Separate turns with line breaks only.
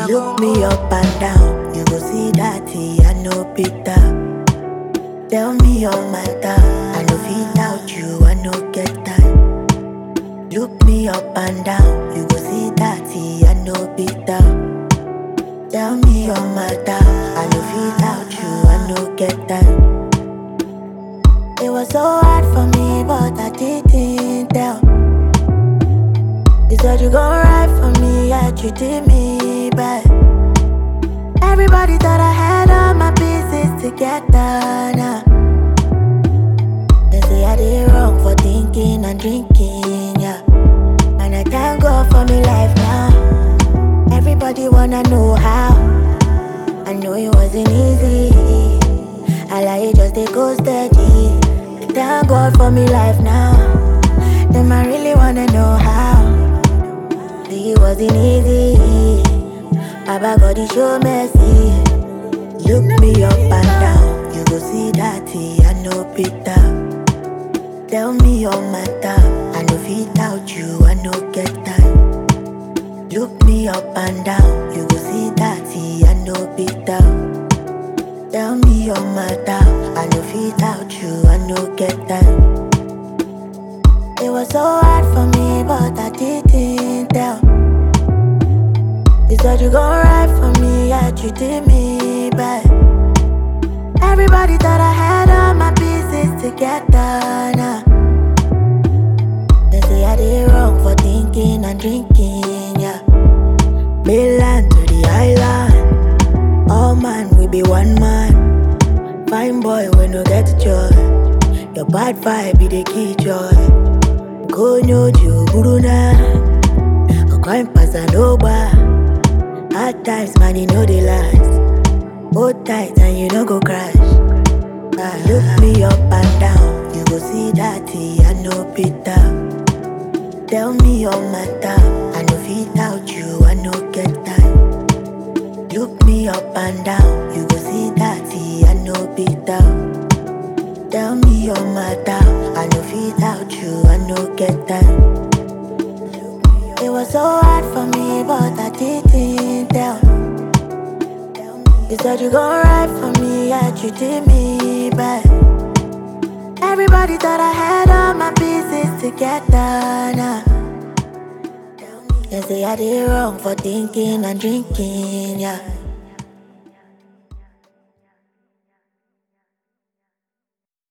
Look me up and down, you go see that I know Peter. Tell me your matter, I know feel out you, I know get time. Look me up and down, you go see that I know Peter. Tell me your matter, I know feel out you, I know get time. It was so hard for me, but I didn't tell. You said you gon' ride for me, yet you did me bad. Everybody thought I had all my pieces together now. They say I did wrong for thinking and drinking, yeah. And I thank God for me life now. Everybody wanna know how. I know it wasn't easy. I like it just they go steady. Thank God for me life now. Them I really wanna know how. See, it wasn't easy. Baba God he show mercy. Look me up and down, you go see that I know Peter. Tell me your matter, I know fit out you, I know get time. Look me up and down, you go see that I know Peter. Tell me your matter, I know fit out you, I know get time. It was so hard for me, but I didn't tell. You said you gon' ride for me, yet you did me bad. Everybody thought I had all my pieces together now. They say I did wrong for thinking and drinking, yeah. Mainland to the island, all man we be one man. Fine boy we no get joy. Your bad vibe be the key joy. Go no ju buruna, a crime pass and over. Hard times, man, you know they last. Hold tight and you no go crash. Look me up and down, you go see that I know Peter. Tell me your matter, I know fit out you, I know get time. Look me up and down, you go see that I know Peter. Tell me your matter, I know fit out you, I know get time. It was so hard for me, but I didn't tell. You said you gon' ride for me, yet you did me bad. Everybody thought I had all my pieces together now. They say I did wrong for thinking and drinking, yeah.